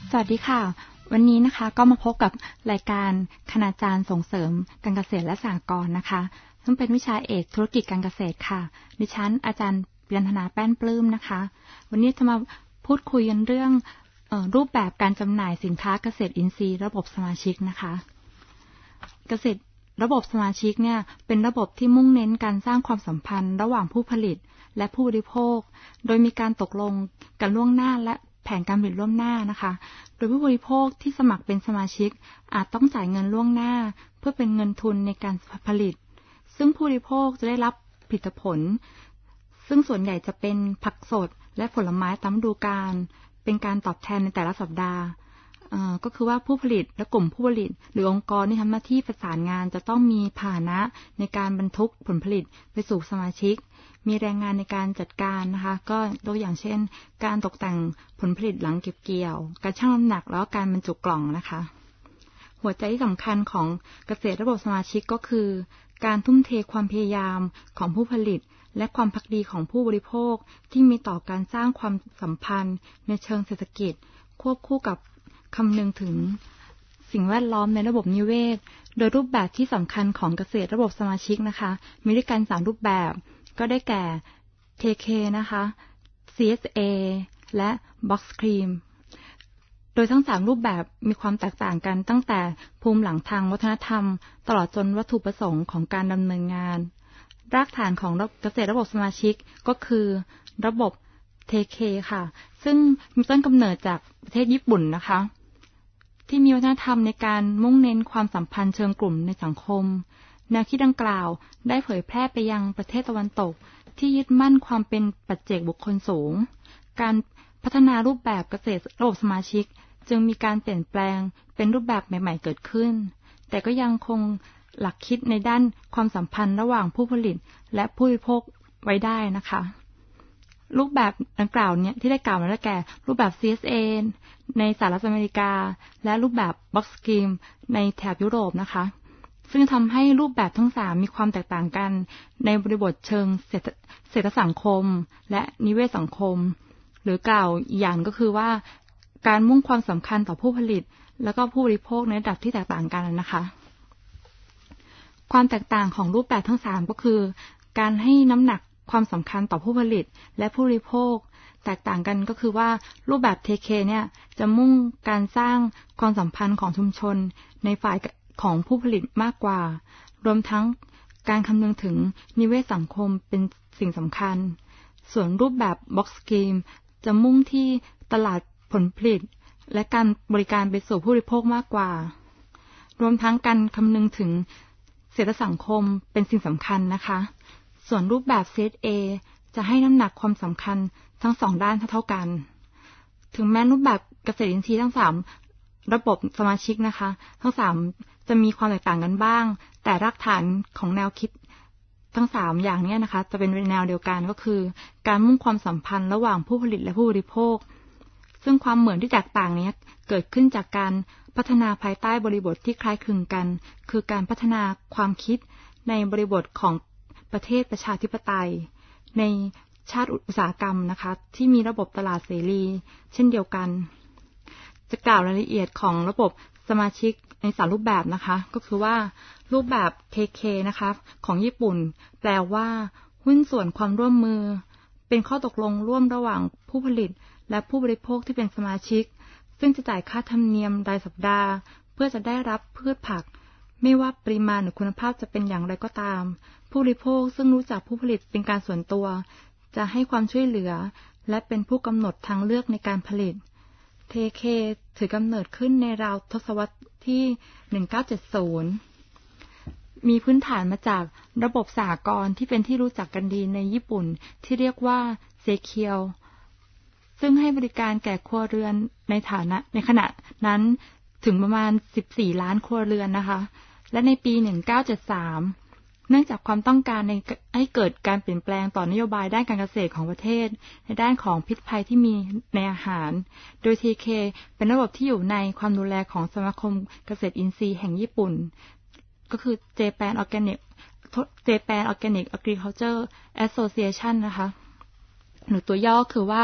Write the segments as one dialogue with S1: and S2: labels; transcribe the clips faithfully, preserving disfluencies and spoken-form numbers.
S1: สวัสดีค่ะวันนี้นะคะก็มาพบกับรายการคณาจารย์ส่งเสริมการเกษตรและสหกรณ์นะคะซึ่งเป็นวิชาเอกธุรกิจการเกษตรค่ะดิฉันอาจารย์ปยัญชนาแป้นปลื้มนะคะวันนี้จะมาพูดคุยกันเรื่องเอ่อรูปแบบการจำหน่ายสินค้าเกษตรอินทรีย์ระบบสมาชิกนะคะเกษตรระบบสมาชิกเนี่ยเป็นระบบที่มุ่งเน้นการสร้างความสัมพันธ์ระหว่างผู้ผลิตและผู้บริโภคโดยมีการตกลงกันล่วงหน้าและแผนการผลิตล่วงหน้านะคะโดยผู้บริโภคที่สมัครเป็นสมาชิกอาจต้องจ่ายเงินล่วงหน้าเพื่อเป็นเงินทุนในการผลิตซึ่งผู้บริโภคจะได้รับผลิตผลซึ่งส่วนใหญ่จะเป็นผักสดและผลไม้ตามฤดูกาลเป็นการตอบแทนในแต่ละสัปดาห์ก็คือว่าผู้ผลิตและกลุ่มผู้ผลิตหรือองค์กรที่ทำหน้าที่ประสานงานจะต้องมีพาหนะในการบรรทุกผลผลิตไปสู่สมาชิกมีแรงงานในการจัดการนะคะก็ตัวอย่างเช่นการตกแต่งผลผลิตหลังเก็บเกี่ยวการชั่งน้ำหนักแล้วการบรรจุกล่องนะคะหัวใจที่สำคัญของเกษตรระบบสมาชิกก็คือการทุ่มเทความพยายามของผู้ผลิตและความภักดีของผู้บริโภคที่มีต่อการสร้างความสัมพันธ์ในเชิงเศรษฐกิจควบคู่กับคำนึงถึงสิ่งแวดล้อมในระบบนิเวศโดยรูปแบบที่สำคัญของเกษตรระบบสมาชิกนะคะมีด้วยกันสามรูปแบบก็ได้แก่ ที เค นะคะ ซี เอส เอ และ Box Cream โดยทั้งสามรูปแบบมีความแตกต่างกันตั้งแต่ภูมิหลังทางวัฒนธรรมตลอดจนวัตถุประสงค์ของการดำเนินงานรากฐานของเกษตรระบบสมาชิกก็คือระบบ ที เค ค่ะซึ่งมีต้นกำเนิดจากประเทศญี่ปุ่นนะคะที่มีวัฒนธรรมในการมุ่งเน้นความสัมพันธ์เชิงกลุ่มในสังคมแนวคิดดังกล่าวได้เผยแพร่ไปยังประเทศตะวันตกที่ยึดมั่นความเป็นปัจเจกบุคคลสูงการพัฒนารูปแบบเกษตรระบบสมาชิกจึงมีการเปลี่ยนแปลงเป็นรูปแบบใหม่ๆเกิดขึ้นแต่ก็ยังคงหลักคิดในด้านความสัมพันธ์ระหว่างผู้ผลิตและผู้บริโภคไว้ได้นะคะรูปแบบดังกล่าวเนี่ยที่ได้กล่าวมาแล้วแก่รูปแบบ ซี เอส เอ ในสหรัฐอเมริกาและรูปแบบ Box Scheme ในแถบยุโรปนะคะซึ่งทำให้รูปแบบทั้งสามมีความแตกต่างกันในบริบทเชิงเศรษฐสังคมและนิเวศสังคมหรือกล่าวอีกอย่างก็คือว่าการมุ่งความสำคัญต่อผู้ผลิตแล้วก็ผู้บริโภคในระดับที่แตกต่างกันนะคะความแตกต่างของรูปแบบทั้งสามก็คือการให้น้ำหนักความสำคัญต่อผู้ผลิตและผู้บริโภคแตกต่างกันก็คือว่ารูปแบบ ที เค เนี่ยจะมุ่งการสร้างความสัมพันธ์ของชุมชนในฝ่ายของผู้ผลิตมากกว่ารวมทั้งการคำนึงถึงนิเวศสังคมเป็นสิ่งสำคัญส่วนรูปแบบ Box Scheme จะมุ่งที่ตลาดผลผลิตและการบริการไปสู่ผู้บริโภคมากกว่ารวมทั้งการคำนึงถึงเศรษฐสังคมเป็นสิ่งสำคัญนะคะส่วนรูปแบบ ซี เอส เอ จะให้น้ำหนักความสำคัญทั้งสองด้านเท่ากันถึงแม้รูปแบบเกษตรอินทรีย์ทั้งสามระบบสมาชิกนะคะทั้งสามจะมีความแตกต่างกันบ้างแต่รากฐานของแนวคิดทั้งสามอย่างนี้นะคะจะเป็นแนวเดียวกันก็คือการมุ่งความสัมพันธ์ระหว่างผู้ผลิตและผู้บริโภคซึ่งความเหมือนที่แตกต่างนี้เกิดขึ้นจากการพัฒนาภายใต้บริบทที่คล้ายคลึงกันคือการพัฒนาความคิดในบริบทของประเทศประชาธิปไตยในชาติอุตสาหกรรมนะคะที่มีระบบตลาดเสรีเช่นเดียวกันจะกล่าวรายละเอียดของระบบสมาชิกในสามรูปแบบนะคะก็คือว่ารูปแบบ ที เค นะคะของญี่ปุ่นแปลว่าหุ้นส่วนความร่วมมือเป็นข้อตกลงร่วมระหว่างผู้ผลิตและผู้บริโภคที่เป็นสมาชิกซึ่งจะจ่ายค่าธรรมเนียมรายสัปดาห์เพื่อจะได้รับพืชผักไม่ว่าปริมาณหรือคุณภาพจะเป็นอย่างไรก็ตามผู้บริโภคซึ่งรู้จักผู้ผลิตเป็นการส่วนตัวจะให้ความช่วยเหลือและเป็นผู้กำหนดทางเลือกในการผลิต ที เค ถือกำเนิดขึ้นในราวทศวรรษที่หนึ่งพันเก้าร้อยเจ็ดสิบมีพื้นฐานมาจากระบบสหกรณ์ที่เป็นที่รู้จักกันดีในญี่ปุ่นที่เรียกว่าเซเคียวซึ่งให้บริการแก่ครัวเรือนในฐานะในขณะนั้นถึงประมาณสิบสี่ล้านครัวเรือนนะคะและในปีหนึ่งพันเก้าร้อยเจ็ดสิบสามเนื่องจากความต้องการในให้เกิดการเปลี่ยนแปลงต่อนโยบายด้านการเกษตรของประเทศในด้านของพิษภัยที่มีในอาหารโดย ที เค เป็นระบบที่อยู่ในความดูแลของสมาคมเกษตรอินทรีย์แห่งญี่ปุ่นก็คือ Japan Organic Japan Organic Agriculture Association นะคะหรือตัวย่อคือว่า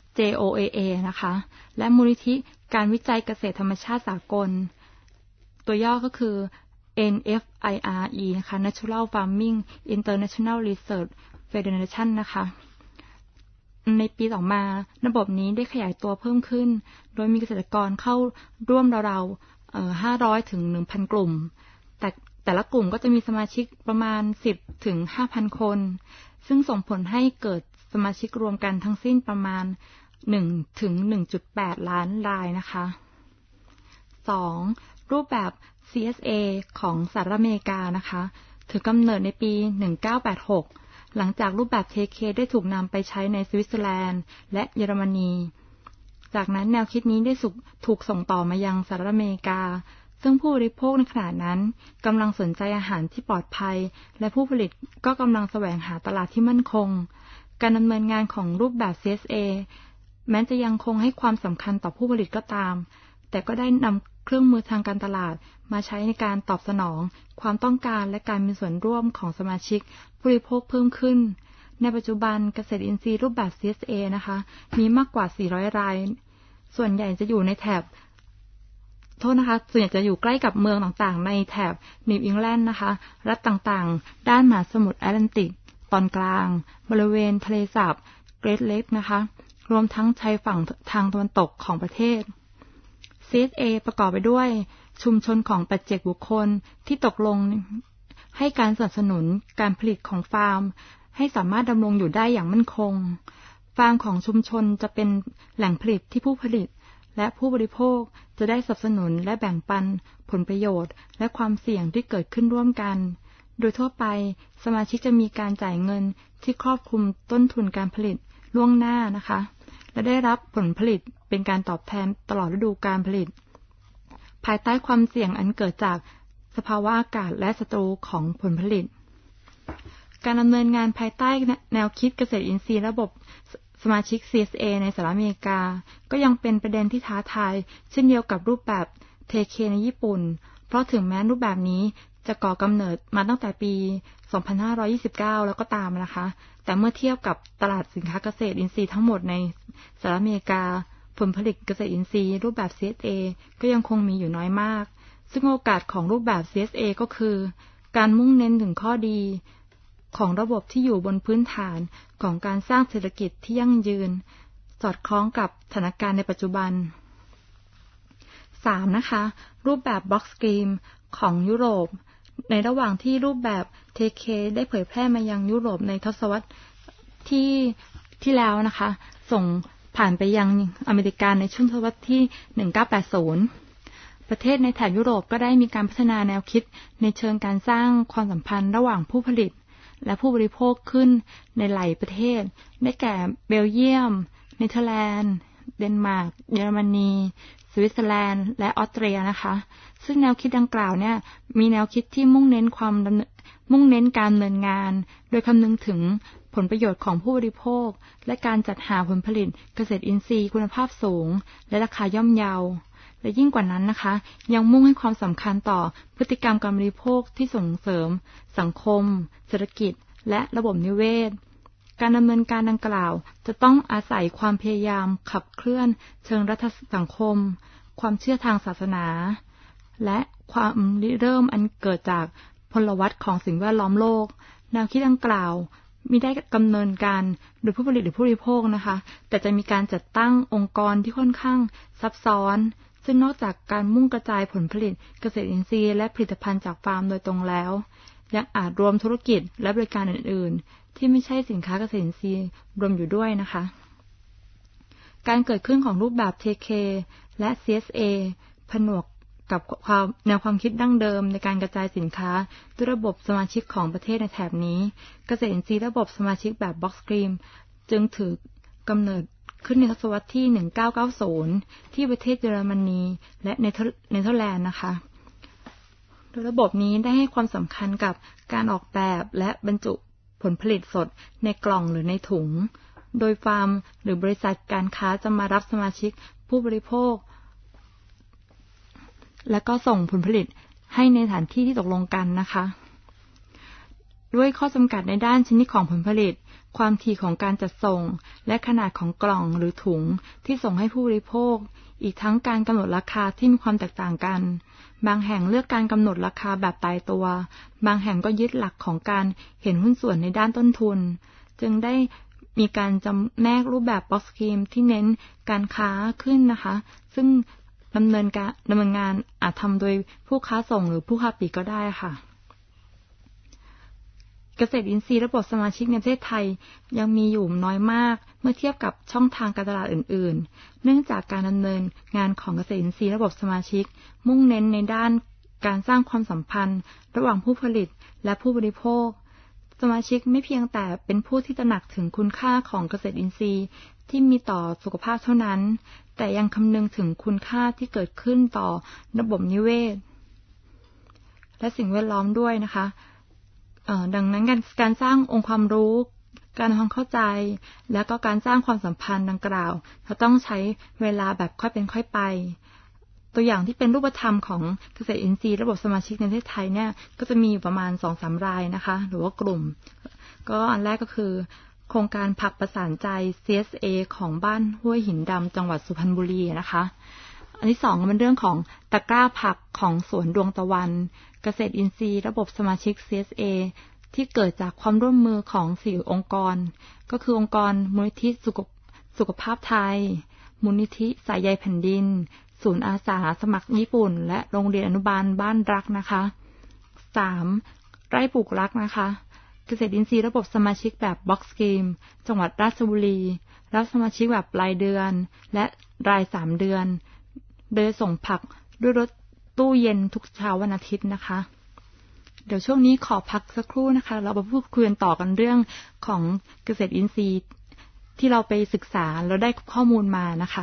S1: เจ โอ เอ เอ นะคะและมูลนิธิการวิจัยเกษตรธรรมชาติสากลตัวย่อก็คือ เอ็น เอฟ ไอ อาร์ อี นะคะ Natural Farming International Research Federation นะคะในปีต่อมาระบบนี้ได้ขยายตัวเพิ่มขึ้นโดยมีเกษตรกรเข้าร่วมราวๆเอ่อห้าร้อยถึง หนึ่งพัน กลุ่มแต่แต่ละกลุ่มก็จะมีสมาชิกประมาณสิบถึงห้าพันคนซึ่งส่งผลให้เกิดสมาชิกรวมกันทั้งสิ้นประมาณหนึ่งถึง หนึ่งจุดแปด ล้านรายนะคะสองรูปแบบ ซี เอส เอ ของสหรัฐอเมริกานะคะถือกำเนิดในปีหนึ่งพันเก้าร้อยแปดสิบหกหลังจากรูปแบบ ที เค ได้ถูกนำไปใช้ในสวิตเซอร์แลนด์และเยอรมนีจากนั้นแนวคิดนี้ได้ถูกส่งต่อมายังสหรัฐอเมริกาซึ่งผู้บริโภคในขณะนั้นกำลังสนใจอาหารที่ปลอดภัยและผู้ผลิตก็กำลังแสวงหาตลาดที่มั่นคงการดำเนินงานของรูปแบบ ซี เอส เอ แม้จะยังคงให้ความสำคัญต่อผู้ผลิตก็ตามแต่ก็ได้นำเครื่องมือทางการตลาดมาใช้ในการตอบสนองความต้องการและการมีส่วนร่วมของสมาชิกผู้บริโภคเพิ่มขึ้นในปัจจุบันเกษตรอินทรีย์รูปแบบ ซี เอส เอ นะคะมีมากกว่าสี่ร้อยรายส่วนใหญ่จะอยู่ในแถบโทษนะคะส่วนใหญ่จะอยู่ใกล้กับเมืองต่างๆในแถบนิวอิงแลนด์นะคะรัฐต่างๆด้านมหาสมุทรแอตแลนติกตอนกลางบริเวณทะเลสาบเกรทเลคนะคะรวมทั้งชายฝั่งทางตะวันตกของประเทศ ซี เอส เอ ประกอบไปด้วยชุมชนของปัจเจกบุคคลที่ตกลงให้การสนับสนุนการผลิตของฟาร์มให้สามารถดำรงอยู่ได้อย่างมั่นคงฟาร์มของชุมชนจะเป็นแหล่งผลิตที่ผู้ผลิตและผู้บริโภคจะได้สนับสนุนและแบ่งปันผลประโยชน์และความเสี่ยงที่เกิดขึ้นร่วมกันโดยทั่วไปสมาชิกจะมีการจ่ายเงินที่ครอบคลุมต้นทุนการผลิตล่วงหน้านะคะและได้รับผลผลิตเป็นการตอบแทนตลอดฤดูกาลผลิตภายใต้ความเสี่ยงอันเกิดจากสภาวะอากาศและศัตรูของผลผลิตการดำเนินงานภายใต้แนวคิดเกษตรอินทรีย์ระบบสมาชิก ซี เอส เอ ในสหรัฐอเมริกาก็ยังเป็นประเด็นที่ท้าทายเช่นเดียวกับรูปแบบ ที เค ในญี่ปุ่นเพราะถึงแม้รูปแบบนี้จะก่อกำเนิดมาตั้งแต่ปี สองพันห้าร้อยยี่สิบเก้า แล้วก็ตามนะคะแต่เมื่อเทียบกับตลาดสินค้าเกษตรอินทรีย์ทั้งหมดในสหรัฐอเมริกาผลผลิตเกษตรอินทรีย์รูปแบบ ซี เอส เอ ก็ยังคงมีอยู่น้อยมากซึ่งโอกาสของรูปแบบ ซี เอส เอ ก็คือการมุ่งเน้นถึงข้อดีของระบบที่อยู่บนพื้นฐานของการสร้างเศรษฐกิจที่ยั่งยืนสอดคล้องกับสถานการณ์ในปัจจุบันสามนะคะรูปแบบ Box Scheme ของยุโรปในระหว่างที่รูปแบบ ที เค ได้เผยแพร่มายังยุโรปในทศวรรษที่ที่แล้วนะคะส่งผ่านไปยังอเมริกาในช่วงทศวรรษที่หนึ่งพันเก้าร้อยแปดสิบประเทศในแถบยุโรปก็ได้มีการพัฒนาแนวคิดในเชิงการสร้างความสัมพันธ์ระหว่างผู้ผลิตและผู้บริโภคขึ้นในหลายประเทศได้แก่เบลเยียมเนเธอร์แลนด์เดนมาร์กเยอรมนีสวิตเซอร์แลนด์และออสเตรียนะคะซึ่งแนวคิดดังกล่าวเนี่ยมีแนวคิดที่มุ่งเน้นความมุ่งเน้นการดำเนินงานโดยคำนึงถึงผลประโยชน์ของผู้บริโภคและการจัดหาผลผลิตเกษตรอินทรีย์คุณภาพสูงและราคาย่อมเยาและยิ่งกว่านั้นนะคะยังมุ่งให้ความสำคัญต่อพฤติกรรมการบริโภคที่ส่งเสริมสังคมเศรษฐกิจและระบบนิเวศการดำเนินการดังกล่าวจะต้องอาศัยความพยายามขับเคลื่อนเชิงรัฐสังคมความเชื่อทางศาสนาและความริเริ่มอันเกิดจากพลวัตของสิ่งแวดล้อมโลกแนวคิดดังกล่าวมิได้ดำเนินการโดยผู้ผลิตหรือผู้บริโภคนะคะแต่จะมีการจัดตั้งองค์กรที่ค่อนข้างซับซ้อนซึ่งนอกจากการมุ่งกระจายผลผลิตเกษตรอินทรีย์และผลิตภัณฑ์จากฟาร์มโดยตรงแล้วยังอาจรวมธุรกิจและบริการอื่นๆที่ไม่ใช่สินค้าเกษตรอินทรีย์รวมอยู่ด้วยนะคะการเกิดขึ้นของรูปแบบ ที เค และ ซี เอส เอ ผนวกกับความแนวความคิดดั้งเดิมในการกระจายสินค้าด้วยระบบสมาชิกของประเทศในแถบนี้เกษตรอินทรีย์ระบบสมาชิกแบบ Box Scheme จึงถือกำเนิดขึ้นในทศวรรษที่หนึ่งพันเก้าร้อยเก้าสิบที่ประเทศเยอรมนีและเนเธอร์แลนด์นะคะโดยระบบนี้ได้ให้ความสำคัญกับการออกแบบและบรรจุผลผลิตสดในกล่องหรือในถุงโดยฟาร์มหรือบริษัทการค้าจะมารับสมาชิกผู้บริโภคและก็ส่งผลผลิตให้ในสถานที่ที่ตกลงกันนะคะด้วยข้อจำกัดในด้านชนิดของผลผลิตความถี่ของการจัดส่งและขนาดของกล่องหรือถุงที่ส่งให้ผู้บริโภคอีกทั้งการกำหนดราคาที่มีความแตกต่างกันบางแห่งเลือกการกำหนดราคาแบบตายตัวบางแห่งก็ยึดหลักของการเห็นหุ้นส่วนในด้านต้นทุนจึงได้มีการจำแนกรูปแบบบ็อกซ์สกีมที่เน้นการค้าขึ้นนะคะซึ่งดำเนินการดำเนินงานอาจทำโดยผู้ค้าส่งหรือผู้ค้าปลีกก็ได้ค่ะเกษตรอินทรีย์ระบบสมาชิกในประเทศไทยยังมีอยู่น้อยมากเมื่อเทียบกับช่องทางการตลาดอื่นๆเนื่องจากการดำเนินงานของเกษตรอินทรีย์ระบบสมาชิกมุ่งเน้นในด้านการสร้างความสัมพันธ์ระหว่างผู้ผลิตและผู้บริโภคสมาชิกไม่เพียงแต่เป็นผู้ที่ตระหนักถึงคุณค่าของเกษตรอินทรีย์ที่มีต่อสุขภาพเท่านั้นแต่ยังคำนึงถึงคุณค่าที่เกิดขึ้นต่อระบบนิเวศและสิ่งแวดล้อมด้วยนะคะดังนั้นการการสร้างองค์ความรู้การทำความเข้าใจและก็การสร้างความสัมพันธ์ดังกล่าวเราต้องใช้เวลาแบบค่อยเป็นค่อยไปตัวอย่างที่เป็นรูปธรรมของเกษตรอินทรีย์ระบบสมาชิกในประเทศไทยเนี่ยก็จะมีประมาณ สองถึงสาม รายนะคะหรือว่ากลุ่มก็อันแรกก็คือโครงการผักประสานใจ ซี เอส เอ ของบ้านห้วยหินดำจังหวัดสุพรรณบุรีนะคะอันที่สองเป็นเรื่องของตะกร้าผักของสวนดวงตะวันเกษตรอินทรีย์ระบบสมาชิก ซี เอส เอ ที่เกิดจากความร่วมมือของสี่องค์กรก็คือองค์กรมูลนิธิสุขสุขภาพไทยมูลนิธิสายใยแผ่นดินศูนย์อาสาสมัครญี่ปุ่นและโรงเรียนอนุบาลบ้านรักนะคะสามไร่ปลูกรักนะคะเกษตรอินทรีย์ระบบสมาชิกแบบบ็อกซ์สกีมจังหวัดราชบุรีรับสมาชิกแบบรายเดือนและรายสามเดือนโดยส่งผักด้วยรถตู้เย็นทุกเช้าวันอาทิตย์นะคะเดี๋ยวช่วงนี้ขอพักสักครู่นะคะเรามาพูดคุยกันต่อกันเรื่องของเกษตรอินทรีย์ที่เราไปศึกษาแล้วได้ข้อมูลมานะคะ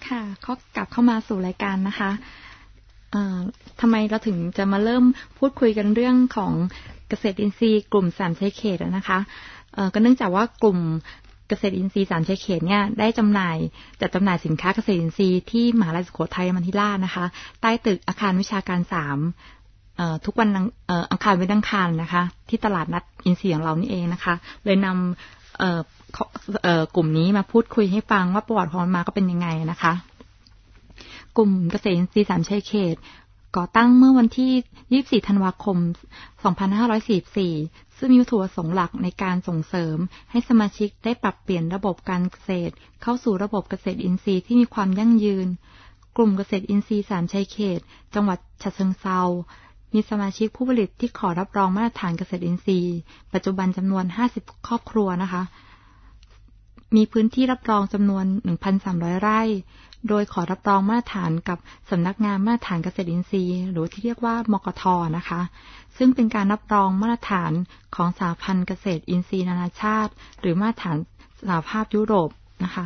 S1: ค่ะก็กลับเข้ามาสู่รายการนะคะทำไมเราถึงจะมาเริ่มพูดคุยกันเรื่องของเกษตรอินทรีย์กลุ่มสามชายเขตนะคะก็เนื่องจากว่ากลุ่มเกษตรอินทรีย์สามชายเขตเนี่ยได้จำหน่ายจัดจำหน่ายสินค้าเกษตรอินทรีย์ที่มหาวิทยาลัยสุโขทัยมัธยมนะคะใต้ตึกอาคารวิชาการสามทุกวันอังคารเว้นอังคารนะคะที่ตลาดนัดอินทรีย์ของเรานี่เองนะคะเลยนำกลุ่มนี้มาพูดคุยให้ฟังว่าประวัติของมันมาก็เป็นยังไงนะคะกลุ่มเกษตรอินทรีย์สามชายเขตก่อตั้งเมื่อวันที่ยี่สิบสี่ธันวาคมสองพันห้าร้อยสี่สิบสี่ซึ่งมีวัตถุประสงค์หลักในการส่งเสริมให้สมาชิกได้ปรับเปลี่ยนระบบการเกษตรเข้าสู่ระบบเกษตรอินทรีย์ที่มีความยั่งยืนกลุ่มเกษตรอินทรีย์สามชายเขตจังหวัดฉะเชิงเทรามีสมาชิกผู้ผลิตที่ขอรับรองมาตรฐานเกษตรอินทรีย์ปัจจุบันจำนวนห้าสิบครอบครัวนะคะมีพื้นที่รับรองจำนวน หนึ่งพันสามร้อย ไร่โดยขอรับรองมาตรฐานกับสำนักงานมาตรฐานเกษตรอินทรีย์หรือที่เรียกว่ามกท.นะคะซึ่งเป็นการรับรองมาตรฐานของสหพันธ์เกษตรอินทรีย์นานาชาติหรือมาตรฐานสหภาพยุโรปนะคะ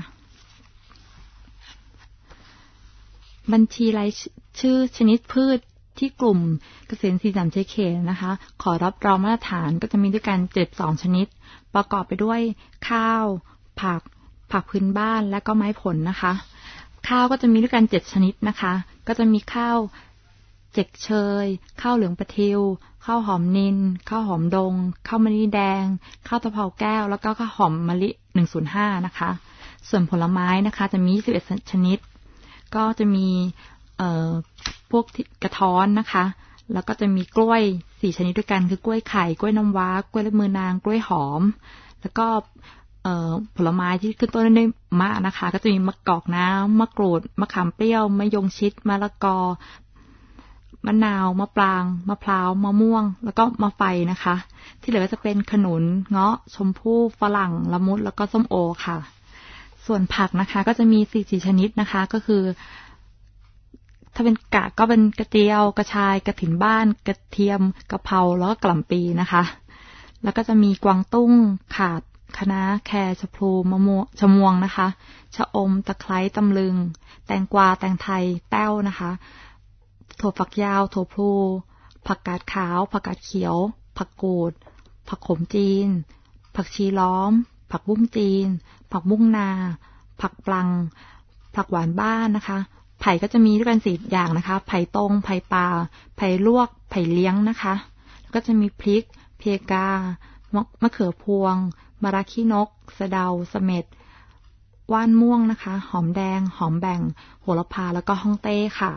S1: บัญชีรายชื่อชนิดพืชที่กลุ่มเกษตรอินทรีย์สามชายเขตนะคะขอรับรองมาตรฐานก็จะมีด้วยกันเจ็ดสิบสองชนิดประกอบไปด้วยข้าวผักผักพื้นบ้านและก็ไม้ผลนะคะข้าวก็จะมีด้วยกันเจ็ดชนิดนะคะก็จะมีข้าวเจ็กเชยข้าวเหลืองปะทิวข้าวหอมนิลข้าวหอมดงข้าวมะลิแดงข้าวตะเภาแก้วแล้วก็ข้าวหอมมะลิหนึ่งศูนย์ห้านะคะส่วนผลไม้นะคะจะมียี่สิบเอ็ดชนิดก็จะมีเอ่อพวกกระท้อนนะคะแล้วก็จะมีกล้วยสี่ชนิดด้วยกันคือกล้วยไข่กล้วยน้ำว้ากล้วยเล็บมือนางกล้วยหอมแล้วก็ผลไม้ที่ขึ้นต้นด้วยมะนะคะก็จะมีมะกอกน้ำมะกรูดมะขามเปรี้ยวมะยงชิดมะละกอมะนาวมะปรางมะพร้าวมะม่วงแล้วก็มะไฟนะคะที่เหลือก็จะเป็นขนุนเงาะชมพู่ฝรั่งละมุดแล้วก็ส้มโอค่ะส่วนผักนะคะก็จะมีสี่สี่ชนิดนะคะก็คือถ้าเป็นกะก็เป็นกระเจียวกระชายกระถิ่นบ้านกระเทียมกะเพราแล้วก็กะหล่ำปีนะคะแล้วก็จะมีกวางตุ้งข่าคะน้าแคชะพลูมะม่วงชะมวงนะคะชะอมตะไคร้ตำลึงแตงกวาแตงไทยแต้วนะคะถั่วฝักยาวถั่วพลูผักกาดขาวผักกาดเขียวผักกูดผักขมจีนผักชีล้อมผักบุ้งจีนผักบุ้งนาผักปลังผักหวานบ้านนะคะไผ่ก็จะมีด้วยกันสี่อย่างนะคะไผ่ตรงไผ่ปลาไผ่ลวกไผ่เลี้ยงนะคะแล้วก็จะมีพริกเพกามะเขือพวงมะระขี้นกสะเดาเสม็ดว่านม่วงนะคะหอมแดงหอมแบ่งโหระพาแล้วก็ฮ่องเต้ค่ะ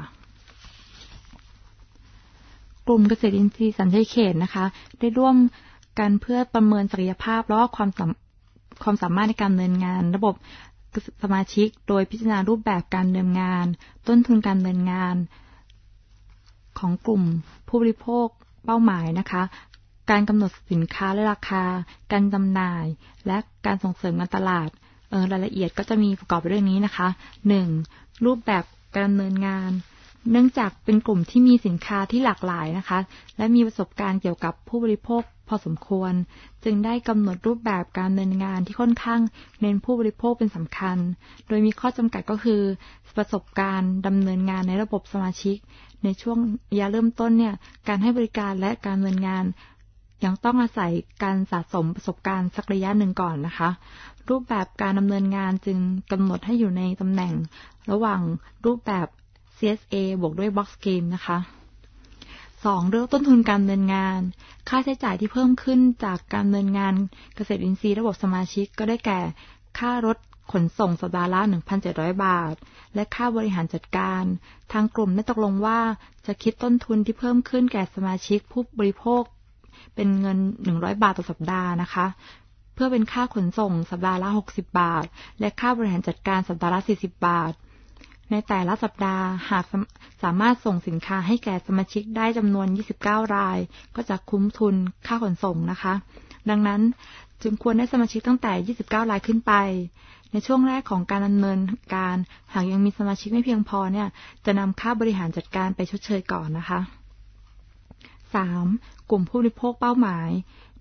S1: กลุ่มเกษตรอินทรีย์สัญชัยเขตนะคะได้ร่วมกันเพื่อประเมินศักยภาพและความความสามารถในการดำเนินงานระบบสมาชิกโดยพิจารณารูปแบบการดำเนินงานต้นทุนการดำเนินงานของกลุ่มผู้บริโภคเป้าหมายนะคะการกำหนดสินค้าและราคาการจำหน่ายและการส่งเสริมการตลาดเออรายละเอียดก็จะมีประกอบไปด้วยนี้นะคะหนึ่งรูปแบบการดำเนินงานเนื่องจากเป็นกลุ่มที่มีสินค้าที่หลากหลายนะคะและมีประสบการณ์เกี่ยวกับผู้บริโภคพอสมควรจึงได้กำหนดรูปแบบการดำเนินงานที่ค่อนข้างเน้นผู้บริโภคเป็นสำคัญโดยมีข้อจำกัดก็คือประสบการณ์ดำเนินงานในระบบสมาชิกในช่วงระยะเริ่มต้นเนี่ยการให้บริการและการดำเนินงานยังต้องอาศัยการสะสมประสบการณ์สักระยะหนึ่งก่อนนะคะรูปแบบการดำเนินงานจึงกำหนดให้อยู่ในตำแหน่งระหว่างรูปแบบ ซี เอส เอ บวกด้วย Box Scheme นะคะสองเรื่องต้นทุนการดำเนินงานค่าใช้จ่ายที่เพิ่มขึ้นจากการดำเนินงานเกษตรอินทรีย์ระบบสมาชิกก็ได้แก่ค่ารถขนส่งสัปดาห์ละ หนึ่งพันเจ็ดร้อย บาทและค่าบริหารจัดการทางกลุ่มได้ตกลงว่าจะคิดต้นทุนที่เพิ่มขึ้นแก่สมาชิกผู้บริโภคเป็นเงินหนึ่งร้อยบาทต่อสัปดาห์นะคะเพื่อเป็นค่าขนส่งสัปดาห์ละหกสิบบาทและค่าบริหารจัดการสัปดาห์ละสี่สิบบาทในแต่ละสัปดาห์หากสามารถส่งสินค้าให้แก่สมาชิกได้จำนวนยี่สิบเก้ารายก็จะคุ้มทุนค่าขนส่งนะคะดังนั้นจึงควรได้สมาชิกตั้งแต่ยี่สิบเก้ารายขึ้นไปในช่วงแรกของการดำเนินการหากยังมีสมาชิกไม่เพียงพอเนี่ยจะนำค่าบริหารจัดการไปชดเชยก่อนนะคะสามกลุ่มผู้บริโภคเป้าหมายใน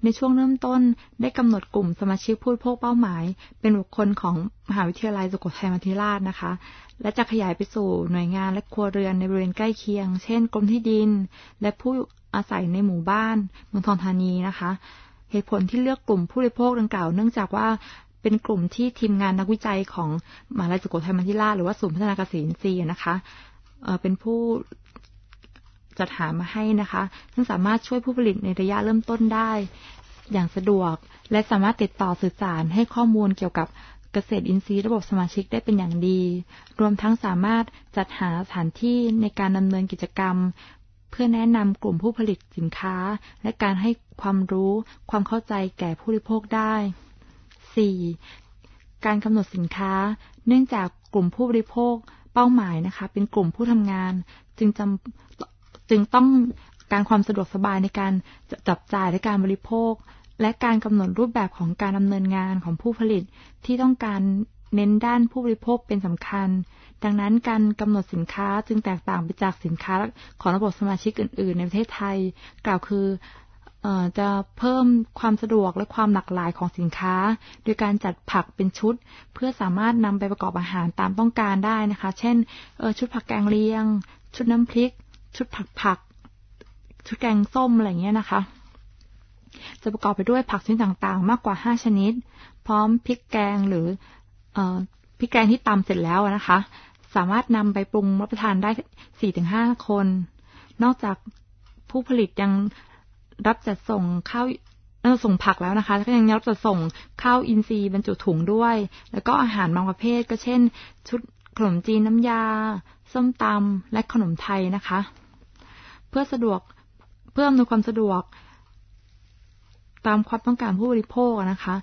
S1: ในช่วงเริ่มต้นได้กำหนดกลุ่มสมาชิกผู้บริโภคเป้าหมายเป็นบุคคลของมหาวิทยาลัยสุโขทัยมัธยราชนะคะและจะขยายไปสู่หน่วยงานและครัวเรือนในบริเวณใกล้เคียงเช่นกรมที่ดินและผู้อาศัยในหมู่บ้านเมืองทองธานีนะคะเหตุผลที่เลือกกลุ่มผู้บริโภคดังกล่าวเนื่องจากว่าเป็นกลุ่มที่ทีมงานนักวิจัยของมหาวิทยาลัยสุโขทัยมัธยราชหรือว่าศูนย์พัฒนาเกษตรอินทรีย์นะคะเอ่อเป็นผู้จัดหามาให้นะคะซึ่งสามารถช่วยผู้ผลิตในระยะเริ่มต้นได้อย่างสะดวกและสามารถติดต่อสื่อสารให้ข้อมูลเกี่ยวกับเกษตรอินทรีย์ระบบสมาชิกได้เป็นอย่างดีรวมทั้งสามารถจัดหาสถานที่ในการดำเนินกิจกรรมเพื่อแนะนำกลุ่มผู้ผลิตสินค้าและการให้ความรู้ความเข้าใจแก่ผู้บริโภคได้ สี่. การกำหนดสินค้าเนื่องจากกลุ่มผู้บริโภคเป้าหมายนะคะเป็นกลุ่มผู้ทำงานจึงจำจึงต้องการความสะดวกสบายในการจับจ่ายและการบริโภคและการกำหนดรูปแบบของการดำเนินงานของผู้ผลิตที่ต้องการเน้นด้านผู้บริโภคเป็นสำคัญดังนั้นการกำหนดสินค้าจึงแตกต่างไปจากสินค้าของระบบสมาชิกอื่นๆในประเทศไทยกล่าวคือเอ่อจะเพิ่มความสะดวกและความหลากหลายของสินค้าโดยการจัดผักเป็นชุดเพื่อสามารถนำไปประกอบอาหารตามต้องการได้นะคะเช่นเอ่อชุดผักแกงเลียงชุดน้ำพริกชุดผักผักชุดแกงส้มอะไรอย่างเงี้ยนะคะจะประกอบไปด้วยผักชนิดต่างๆมากกว่าห้าชนิดพร้อมพริกแกงหรือเอ่อพริกแกงที่ตำเสร็จแล้วนะคะสามารถนำไปปรุงรับประทานได้ สี่ถึงห้า คนนอกจากผู้ผลิตยังรับจัดส่งข้าวเออส่งผักแล้วนะคะแล้วก็ยังรับจัดส่งข้าวอินทรีย์บรรจุถุงด้วยแล้วก็อาหารบางประเภทก็เช่นชุดขนมจีนน้ำยาส้มตำและขนมไทยนะคะเพื่อสะดวกเพื่ออำนวยความสะดวกตามความต้องการผู้บริโภคนะคะ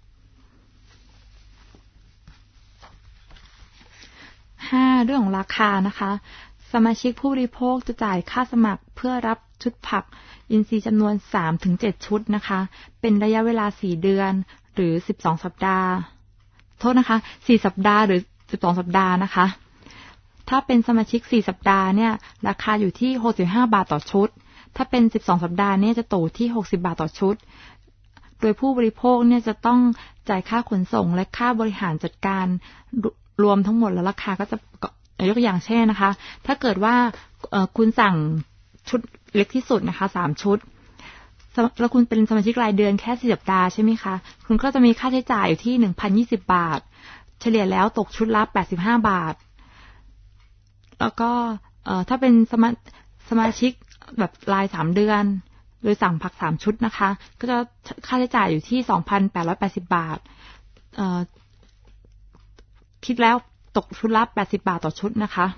S1: ห้าเรื่องของราคานะคะสมาชิกผู้บริโภคจะจ่ายค่าสมัครเพื่อรับชุดผักอินทรีย์จำนวน สามถึงเจ็ด ชุดนะคะเป็นระยะเวลาสี่เดือนหรือสิบสองสัปดาห์โทษนะคะสี่สัปดาห์หรือสิบสองสัปดาห์นะคะถ้าเป็นสมาชิกสี่สัปดาห์เนี่ยราคาอยู่ที่หกสิบห้าบาทต่อชุดถ้าเป็นสิบสองสัปดาห์เนี่ยจะตกที่หกสิบบาทต่อชุดโดยผู้บริโภคเนี่ยจะต้องจ่ายค่าขนส่งและค่าบริหารจัดการรวมทั้งหมดแล้วราคาก็จะยกตัวอย่างเช่นนะคะถ้าเกิดว่าคุณสั่งชุดเล็กที่สุดนะคะสามชุดแล้วคุณเป็นสมาชิกรายเดือนแค่สี่สัปดาห์ใช่ไหมคะคุณก็จะมีค่าใช้จ่ายอยู่ที่ หนึ่งพันยี่สิบ บาทเฉลี่ยแล้วตกชุดละแปดสิบห้าบาทแล้วก็ถ้าเป็นสมาสมาชิกแบบรายสามเดือนโดยสั่งผักสามชุดนะคะก็จะค่าใช้จ่ายอยู่ที่ สองพันแปดร้อยแปดสิบ บาทคิดแล้วตกชุดละแปดสิบบาทต่อชุดนะคะ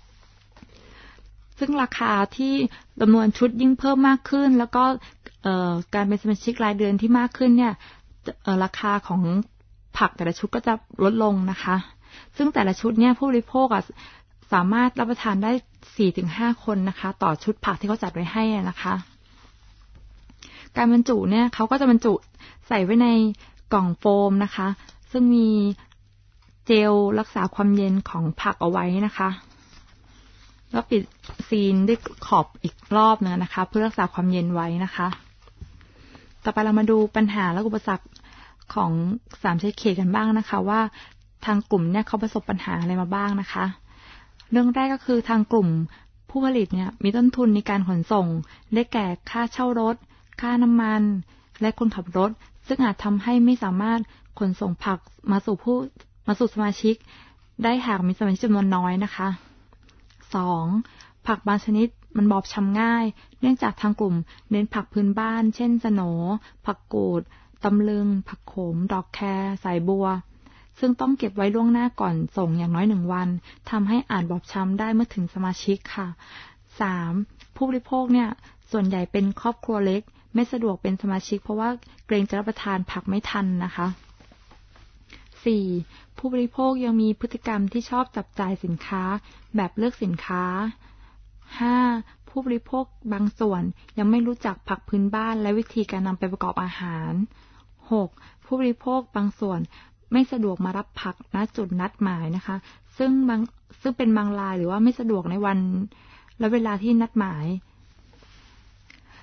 S1: ซึ่งราคาที่จำนวนชุดยิ่งเพิ่มมากขึ้นแล้วก็การเป็นสมาชิกรายเดือนที่มากขึ้นเนี่ยราคาของผักแต่ละชุดก็จะลดลงนะคะซึ่งแต่ละชุดเนี่ยผู้บริโภคสามารถรับประทานได้ สี่ถึงห้า คนนะคะต่อชุดผักที่เขาจัดไว้ให้นะคะการบรรจุเนี่ยเขาก็จะบรรจุใส่ไว้ในกล่องโฟมนะคะซึ่งมีเจลรักษาความเย็นของผักเอาไว้นะคะแล้วปิดซีลด้วยขอบอีกรอบนึงนะคะเพื่อรักษาความเย็นไว้นะคะต่อไปเรามาดูปัญหาและอุปสรรคของสามชายเขตกันบ้างนะคะว่าทางกลุ่มเนี่ยเขาประสบปัญหาอะไรมาบ้างนะคะเรื่องแรกก็คือทางกลุ่มผู้ผลิตเนี่ยมีต้นทุนในการขนส่งได้แก่ค่าเช่ารถค่าน้ำมันและคนขับรถซึ่งอาจทำให้ไม่สามารถขนส่งผักมาสู่ผู้มาสู่สมาชิกได้หากมีสมาชิกจำนวนน้อยนะคะสองผักบางชนิดมันบอบช้ำง่ายเนื่องจากทางกลุ่มเน้นผักพื้นบ้านเช่นสะโหน่ผักกูดตำลึงผักโขมดอกแครสายบัวซึ่งต้องเก็บไว้ล่วงหน้าก่อนส่งอย่างน้อยหนึ่งวันทำให้อาจบอบช้ำได้เมื่อถึงสมาชิกค่ะสามผู้บริโภคเนี่ยส่วนใหญ่เป็นครอบครัวเล็กไม่สะดวกเป็นสมาชิกเพราะว่าเกรงจะรับประทานผักไม่ทันนะคะสี่ผู้บริโภคยังมีพฤติกรรมที่ชอบจับจ่ายสินค้าแบบเลือกสินค้าห้าผู้บริโภคบางส่วนยังไม่รู้จักผักพื้นบ้านและวิธีการนำไปประกอบอาหารหกผู้บริโภคบางส่วนไม่สะดวกมารับผักณจุดนัดหมายนะคะซึ่งบางซึ่งเป็นบางรายหรือว่าไม่สะดวกในวันและเวลาที่นัดหมาย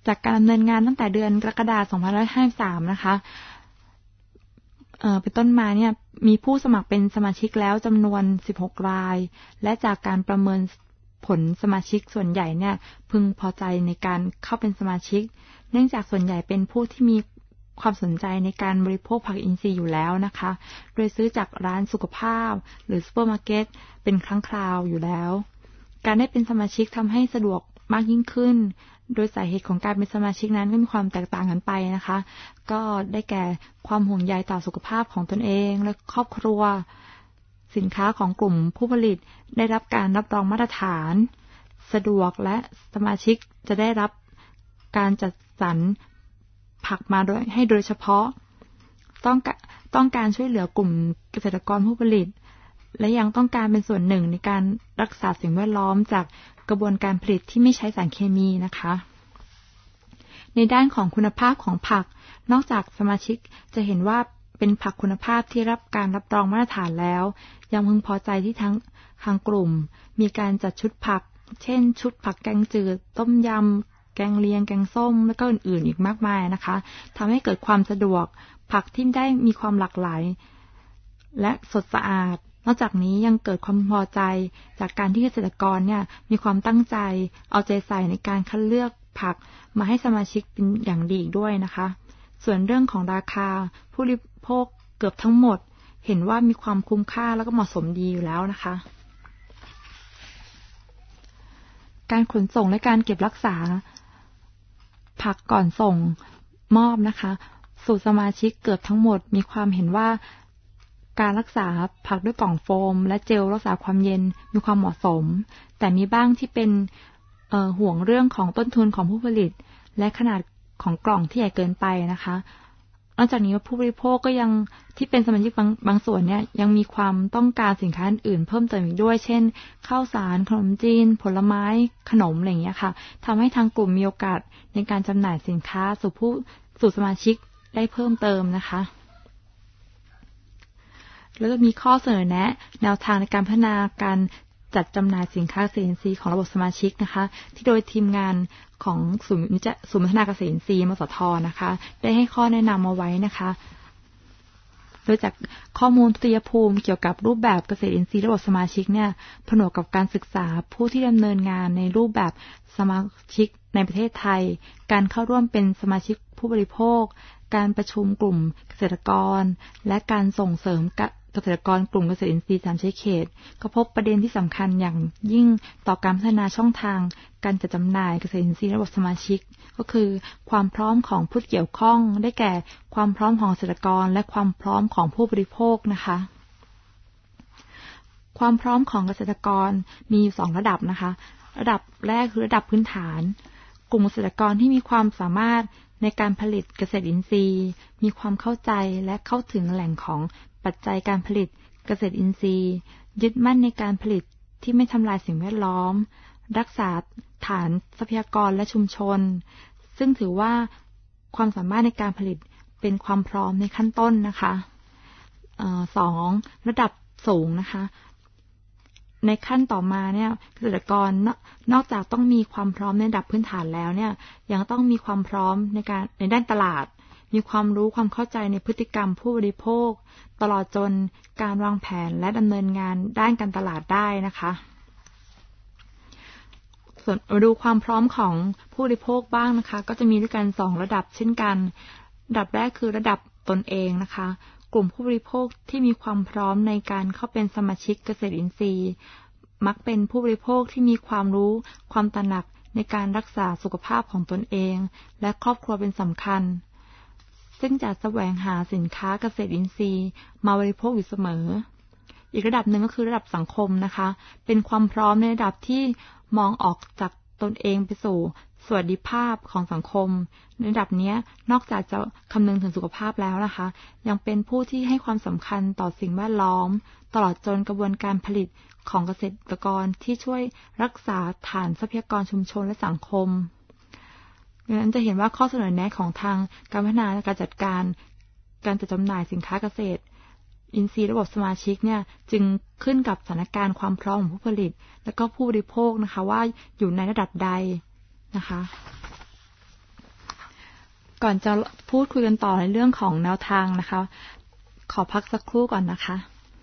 S1: จากการดำเนินงานตั้งแต่เดือนกรกฎาคมสองพันห้าร้อยห้าสิบสามนะคะเอ่อเป็นต้นมาเนี่ยมีผู้สมัครเป็นสมาชิกแล้วจำนวนสิบหกรายและจากการประเมินผลสมาชิกส่วนใหญ่เนี่ยพึงพอใจในการเข้าเป็นสมาชิกเนื่องจากส่วนใหญ่เป็นผู้ที่มีความสนใจในการบริโภคผักอินทรีย์อยู่แล้วนะคะโดยซื้อจากร้านสุขภาพหรือซูเปอร์มาร์เก็ตเป็นครั้งคราวอยู่แล้วการได้เป็นสมาชิกทำให้สะดวกมากยิ่งขึ้นโดยสาเหตุของการเป็นสมาชิกนั้นก็มีความแตกต่างกันไปนะคะก็ได้แก่ความห่วงใยต่อสุขภาพของตนเองและครอบครัวสินค้าของกลุ่มผู้ผลิตได้รับการรับรองมาตรฐานสะดวกและสมาชิกจะได้รับการจัดสรรผักมาโดยให้โดยเฉพาะต้องต้องการช่วยเหลือกลุ่มเกษตรกรผู้ผลิตและยังต้องการเป็นส่วนหนึ่งในการรักษาสิ่งแวดล้อมจากกระบวนการผลิตที่ไม่ใช้สารเคมีนะคะในด้านของคุณภาพของผักนอกจากสมาชิกจะเห็นว่าเป็นผักคุณภาพที่รับการรับรองมาตรฐานแล้วยังพึงพอใจที่ทั้งทางกลุ่มมีการจัดชุดผักเช่นชุดผักแกงจืดต้มยำแกงเลียงแกงส้มและก็อื่นๆอีกมากมายนะคะทำให้เกิดความสะดวกผักที่ได้มีความหลากหลายและสดสะอาดนอกจากนี้ยังเกิดความพอใจจากการที่เกษตรกรเนี่ยมีความตั้งใจเอาใจใส่ในการคัดเลือกผักมาให้สมาชิกเป็นอย่างดีด้วยนะคะส่วนเรื่องของราคาผู้บริโภคเกือบทั้งหมดเห็นว่ามีความคุ้มค่าแล้วก็เหมาะสมดีอยู่แล้วนะคะการขนส่งและการเก็บรักษาผักก่อนส่งมอบนะคะสู่สมาชิกเกือบทั้งหมดมีความเห็นว่าการรักษาผักด้วยกล่องโฟมและเจลรักษาความเย็นมีความเหมาะสมแต่มีบ้างที่เป็นเอ่อห่วงเรื่องของต้นทุนของผู้ผลิตและขนาดของกล่องที่ใหญ่เกินไปนะคะนอกจากนี้ผู้บริโภคก็ยังที่เป็นสมาชิกบางบางส่วนเนี่ยยังมีความต้องการสินค้าอื่นเพิ่มเติมอีกด้วยเช่นข้าวสารขนมจีนผลไม้ขนมอะไรอย่างเงี้ยค่ะทำให้ทางกลุ่มมีโอกาสในการจำหน่ายสินค้าสู่ผู้สู่สมาชิกได้เพิ่มเติมนะคะแล้วก็มีข้อเสนอแนะแนวทางในการพัฒนาการจัดจำหน่ายสินค้าเกษตรอินทรีย์ของระบบสมาชิกนะคะที่โดยทีมงานของศูนย์ศูนย์พัฒนาเกษตรอินทรีย์มสทนะคะได้ให้ข้อแนะนำมาไว้นะคะโดยจากข้อมูลทุติยภูมิเกี่ยวกับรูปแบบเกษตรอินทรีย์ระบบสมาชิกเนี่ยผนวกกับการศึกษาผู้ที่ดำเนินงานในรูปแบบสมาชิกในประเทศไทยการเข้าร่วมเป็นสมาชิกผู้บริโภคการประชุมกลุ่มเกษตรกรและการส่งเสริมเกษตรกรกลุ่มเกษตรอินทรีย์สามใช้เขตก็พบประเด็นที่สำคัญอย่างยิ่งต่อการพัฒนาช่องทางการจัดจำหน่ายเกษตรอินทรีย์ระบบสมาชิกก็คือความพร้อมของผู้เกี่ยวข้องได้แก่ความพร้อมของเกษตรกรและความพร้อมของผู้บริโภคนะคะความพร้อมของเกษตรกรมีอยู่สองระดับนะคะระดับแรกคือระดับพื้นฐานกลุ่มเกษตรกรที่มีความสามารถในการผลิตเกษตรอินทรีย์มีความเข้าใจและเข้าถึงแหล่งของปัจจัยการผลิตเกษตรอินทรีย์ยึดมั่นในการผลิตที่ไม่ทำลายสิ่งแวดล้อมรักษาฐานทรัพยากรและชุมชนซึ่งถือว่าความสามารถในการผลิตเป็นความพร้อมในขั้นต้นนะคะเอ่อสองระดับสูงนะคะในขั้นต่อมาเนี่ยเกษตรกรนอกจากต้องมีความพร้อมในระดับพื้นฐานแล้วเนี่ยยังต้องมีความพร้อมในการในด้านตลาดมีความรู้ความเข้าใจในพฤติกรรมผู้บริโภคตลอดจนการวางแผนและดำเนินงานด้านการตลาดได้นะคะส่วนมาดูความพร้อมของผู้บริโภคบ้างนะคะก็จะมีด้วยกันสองระดับเช่นกันระดับแรกคือระดับตนเองนะคะกลุ่มผู้บริโภคที่มีความพร้อมในการเข้าเป็นสมาชิกเกษตรอินทรีย์มักเป็นผู้บริโภคที่มีความรู้ความตระหนักในการรักษาสุขภาพของตนเองและครอบครัวเป็นสำคัญซึ่งจะแสวงหาสินค้าเกษตรอินทรีย์มาบริโภคอยู่เสมออีกระดับหนึ่งก็คือระดับสังคมนะคะเป็นความพร้อมในระดับที่มองออกจากตนเองไปสู่สวัสดิภาพของสังคมในระดับนี้นอกจากจะคำนึงถึงสุขภาพแล้วนะคะยังเป็นผู้ที่ให้ความสำคัญต่อสิ่งแวดล้อมตลอดจนกระบวนการผลิตของเกษตรกรที่ช่วยรักษาฐานทรัพยากรชุมชนและสังคมดังนั้นจะเห็นว่าข้อเสนอแนะของทางการพัฒนาและการจัดการการจัดจำหน่ายสินค้าเกษตรอินทรีย์ระบบสมาชิกเนี่ยจึงขึ้นกับสถานการณ์ความพร้อมของผู้ผลิตและก็ผู้บริโภคนะคะว่าอยู่ในระดับใดนะคะก่อนจะพูดคุยกันต่อในเรื่องของแนวทางนะคะขอพักสักครู่ก่อนนะคะ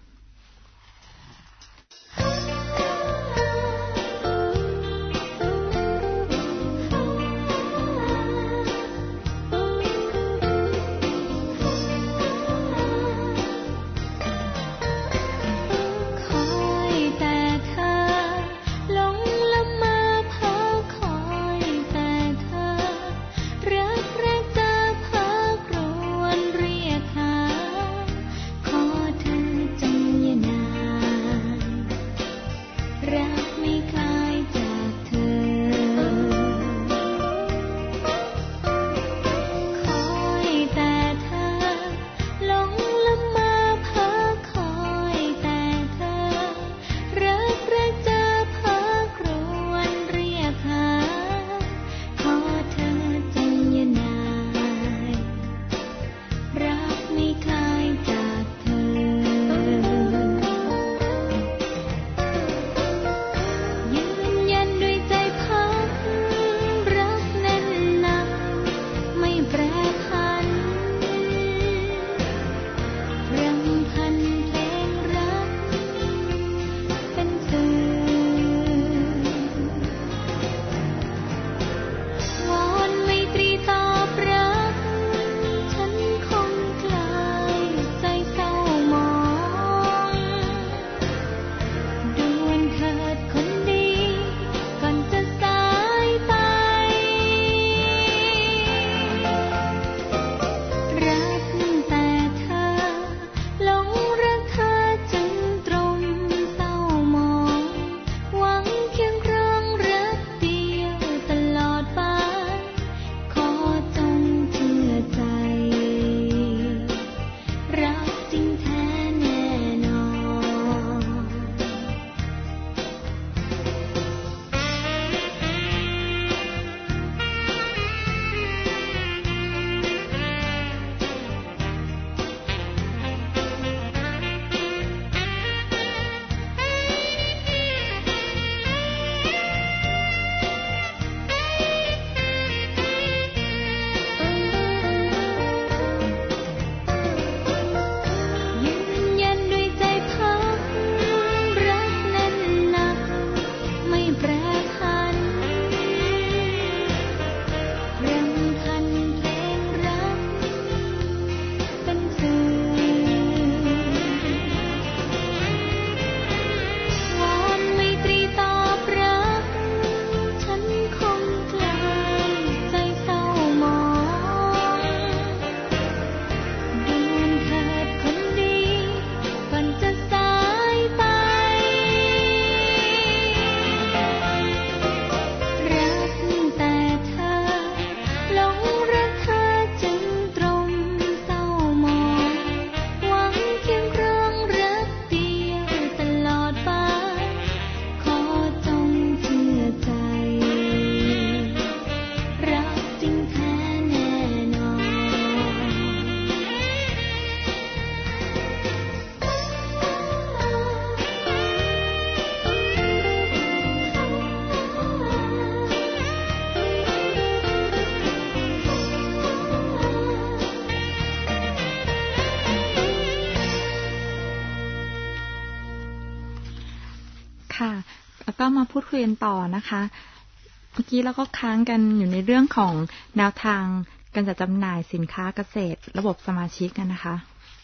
S1: ค่ะแล้วก็มาพูดคุยกันต่อนะคะเมื่อกี้เราก็ค้างกันอยู่ในเรื่องของแนวทางการจัดจำหน่ายสินค้าเกษตรระบบสมาชิกกันนะคะ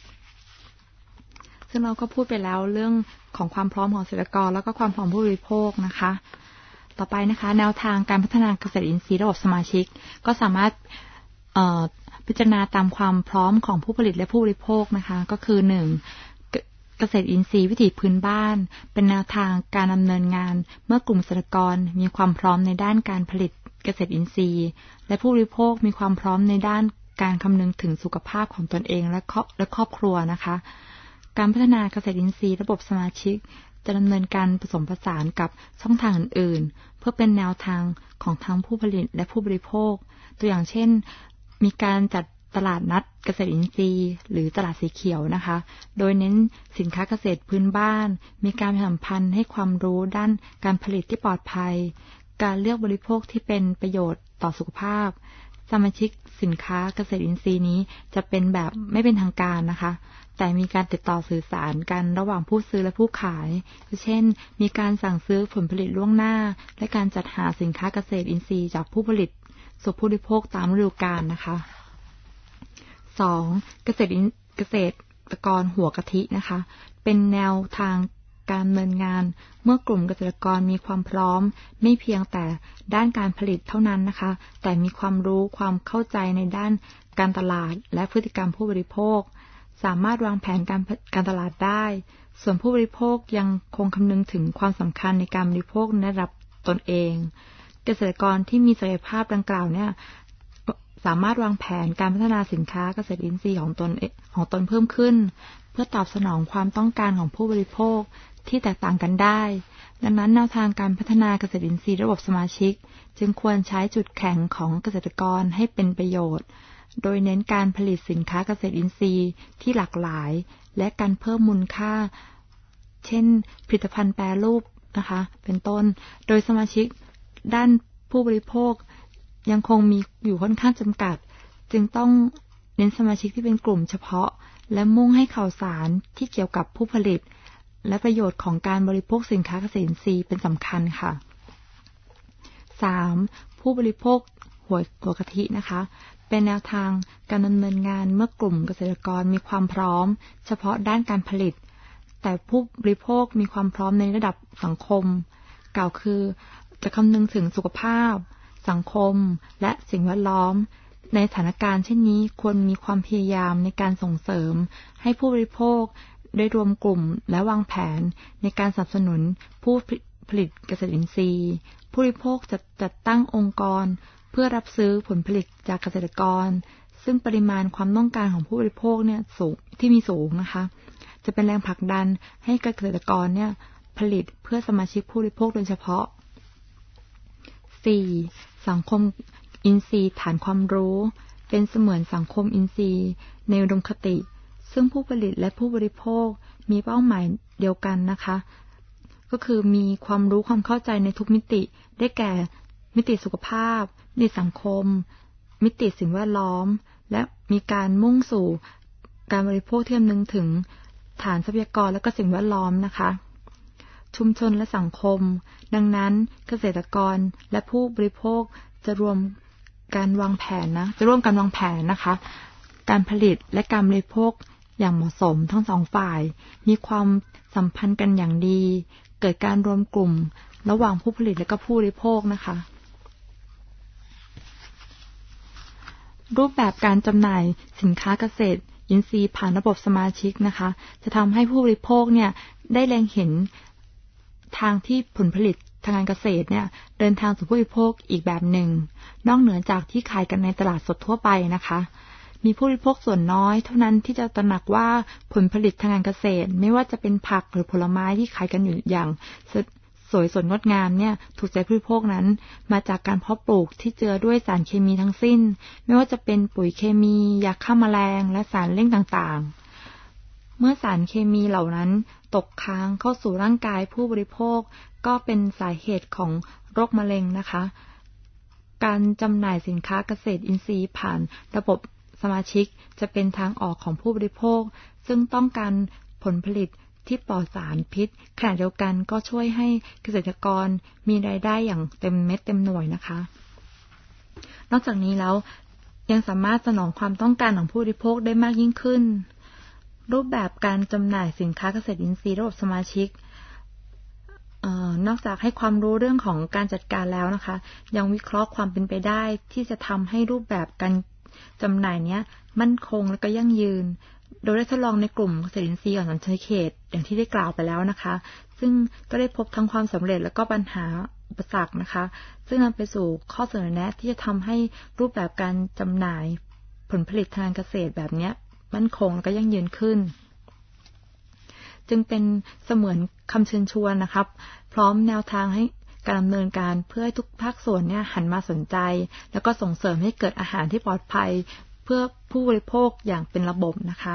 S1: ซึ่งเราก็พูดไปแล้วเรื่องของความพร้อมของเกษตรกรแล้วก็ความพร้อมผู้บริโภคนะคะต่อไปนะคะแนวทางการพัฒนาเกษตรอินทรีย์ระบบสมาชิกก็สามารถพิจารณาตามความพร้อมของผู้ผลิตและผู้บริโภคนะคะก็คือหนึ่งเกษตรอินทรีย์วิถีพื้นบ้านเป็นแนวทางการดำเนินงานเมื่อกลุ่มเกษตรกรมีความพร้อมในด้านการผลิตเกษตรอินทรีย์และผู้บริโภคมีความพร้อมในด้านการคำนึงถึงสุขภาพของตนเองและและครอบครัวนะคะการพัฒนาเกษตรอินทรีย์ระบบสมาชิกจะดำเนินการผสมผสานกับช่องทางอื่นๆเพื่อเป็นแนวทางของทั้งผู้ผลิตและผู้บริโภคตัวอย่างเช่นมีการจัดตลาดนัดเกษตรอินทรีย์หรือตลาดสีเขียวนะคะโดยเน้นสินค้าเกษตรพื้นบ้านมีการสัมพันธ์ให้ความรู้ด้านการผลิตที่ปลอดภัยการเลือกบริโภคที่เป็นประโยชน์ต่อสุขภาพสมาชิกสินค้าเกษตรอินทรีย์นี้จะเป็นแบบไม่เป็นทางการนะคะแต่มีการติดต่อสื่อสารกันระหว่างผู้ซื้อและผู้ขายเช่นมีการสั่งซื้อผลผลิตล่วงหน้าและการจัดหาสินค้าเกษตรอินทรีย์จากผู้ผลิตสู่ผู้บริโภคตามฤดูกาลนะคะสองเกษตรเกษตรกรหัวกะทินะคะเป็นแนวทางการดำเนินงานเมื่อกลุ่มเกษตรกรมีความพร้อมไม่เพียงแต่ด้านการผลิตเท่านั้นนะคะแต่มีความรู้ความเข้าใจในด้านการตลาดและพฤติกรรมผู้บริโภคสามารถวางแผนการการตลาดได้ส่วนผู้บริโภคยังคงคำนึงถึงความสำคัญในการบริโภคในระดับตนเองเกษตรกรที่มีศักยภาพดังกล่าวเนี่ยสามารถวางแผนการพัฒนาสินค้าเกษตรอินทรีย์ของตนของตนเพิ่มขึ้นเพื่อตอบสนองความต้องการของผู้บริโภคที่แตกต่างกันได้ดังนั้นแนวทางการพัฒนาเกษตรอินทรีย์ระบบสมาชิกจึงควรใช้จุดแข็งของเกษตรกรให้เป็นประโยชน์โดยเน้นการผลิตสินค้าเกษตรอินทรีย์ที่หลากหลายและการเพิ่มมูลค่าเช่นผลิตภัณฑ์แปรรูปนะคะเป็นต้นโดยสมาชิกด้านผู้บริโภคยังคงมีอยู่ค่อนข้างจำกัดจึงต้องเน้นสมาชิกที่เป็นกลุ่มเฉพาะและมุ่งให้ข่าวสารที่เกี่ยวกับผู้ผลิตและประโยชน์ของการบริโภคสินค้าเกษตรอินทรีย์เป็นสำคัญค่ะสามผู้บริโภคหัวหัวกะทินะคะเป็นแนวทางการดำเนินงานเมื่อกลุ่มเกษตรกรมีความพร้อมเฉพาะด้านการผลิตแต่ผู้บริโภคมีความพร้อมในระดับสังคมกล่าวคือจะคำนึงถึงสุขภาพสังคมและสิ่งแวดล้อมในสถานการณ์เช่นนี้ควรมีความพยายามในการส่งเสริมให้ผู้บริโภคได้รวมกลุ่มและวางแผนในการสนับสนุนผู้ผลิตเกษตรอินทรีย์ผู้บริโภคจะจัดตั้งองค์กรเพื่อรับซื้อผลผลิตจากเกษตรกรซึ่งปริมาณความต้องการของผู้บริโภคเนี่ยสูงที่มีสูงนะคะจะเป็นแรงผลักดันให้เกษตรกรเนี่ยผลิตเพื่อสมาชิกผู้บริโภคโดยเฉพาะสี่สังคมอินทรีย์ฐานความรู้เป็นเสมือนสังคมอินทรีย์ในอุดมคติซึ่งผู้ผลิตและผู้บริโภคมีเป้าหมายเดียวกันนะคะก็คือมีความรู้ความเข้าใจในทุกมิติได้แก่มิติสุขภาพมิติสังคมมิติสิ่งแวดล้อมและมีการมุ่งสู่การบริโภคที่คำนึงถึงฐานทรัพยากรและก็สิ่งแวดล้อมนะคะชุมชนและสังคมดังนั้นเกษตรกรและผู้บริโภคจะรวมการวางแผนนะจะร่วมกันวางแผนนะคะการผลิตและการบริโภคอย่างเหมาะสมทั้งสองฝ่ายมีความสัมพันธ์กันอย่างดีเกิดการรวมกลุ่มระหว่างผู้ผลิตและก็ผู้บริโภคนะคะรูปแบบการจำหน่ายสินค้าเกษตรอินทรีย์ผ่านระบบสมาชิกนะคะจะทำให้ผู้บริโภคเนี่ยได้เล็งเห็นทางที่ผลผลิตทางการเกษตรเนี่ยเดินทางสู่ผู้บริโภคอีกแบบหนึ่งนอกเหนือจากที่ขายกันในตลาดสดทั่วไปนะคะมีผู้บริโภคส่วนน้อยเท่านั้นที่จะตระหนักว่าผลผลิตทางการเกษตรไม่ว่าจะเป็นผักหรือผลไม้ที่ขายกันอยู่อย่างสวยสดงดงามเนี่ยถูกใจผู้บริโภคนั้นมาจากการเพาะปลูกที่เจือด้วยสารเคมีทั้งสิ้นไม่ว่าจะเป็นปุ๋ยเคมียาฆ่าแมลงและสารเร่งต่างๆเมื่อสารเคมีเหล่านั้นตกค้างเข้าสู่ร่างกายผู้บริโภคก็เป็นสาเหตุของโรคมะเร็งนะคะการจำหน่ายสินค้าเกษตรอินทรีย์ผ่านระบบสมาชิกจะเป็นทางออกของผู้บริโภคซึ่งต้องการผลผลิตที่ปลอดสารพิษขณะเดียวกันก็ช่วยให้เกษตรกรมีรายได้อย่างเต็มเม็ดเต็มหน่วยนะคะนอกจากนี้แล้วยังสามารถสนองความต้องการของผู้บริโภคได้มากยิ่งขึ้นรูปแบบการจำหน่ายสินค้าเกษตรอินทรีย์ระบบสมาชิกเอ่อนอกจากให้ความรู้เรื่องของการจัดการแล้วนะคะยังวิเคราะห์ความเป็นไปได้ที่จะทำให้รูปแบบการจำหน่ายเนี้ยมั่นคงและก็ยั่งยืนโดยได้ทดลองในกลุ่มเกษตรอินทรีย์ของสัญชัยเขตอย่างที่ได้กล่าวไปแล้วนะคะซึ่งก็ได้พบทั้งความสำเร็จและก็ปัญหาอุปสรรคนะคะซึ่งนำไปสู่ข้อเสนอแนะที่จะทำให้รูปแบบการจำหน่ายผลผลิตทางเกษตรแบบนี้มั่นคงและก็ยั่งยืนขึ้นจึงเป็นเสมือนคำเชิญชวนนะครับพร้อมแนวทางให้การดำเนินการเพื่อให้ทุกภาคส่วนเนี่ยหันมาสนใจแล้วก็ส่งเสริมให้เกิดอาหารที่ปลอดภัยเพื่อผู้บริโภคอย่างเป็นระบบนะคะ